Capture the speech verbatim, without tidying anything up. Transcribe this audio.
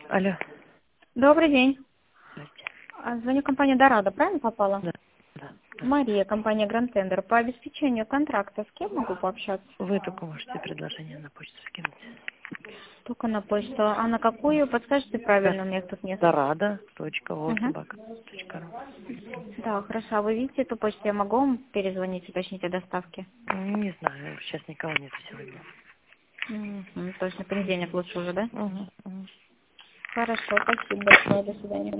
Алло. Добрый день. Здрасте. А, Звоню компания Дорадо, правильно попала? Да, да, да. Мария, компания Гранд Тендер. По обеспечению контракта с кем могу пообщаться? Вы только можете предложение на почту скинуть. Только на почту. А на какую? Подскажите Да. правильно, у меня их тут нет. Дорада точка Угу. волсобака точка ру. Да, хорошо. А вы видите эту почту? Я могу вам перезвонить, уточнить о доставке? Не знаю, сейчас никого нет сегодня. Угу. То есть на понедельник лучше уже, да? Угу, угу. Хорошо, спасибо большое. До свидания.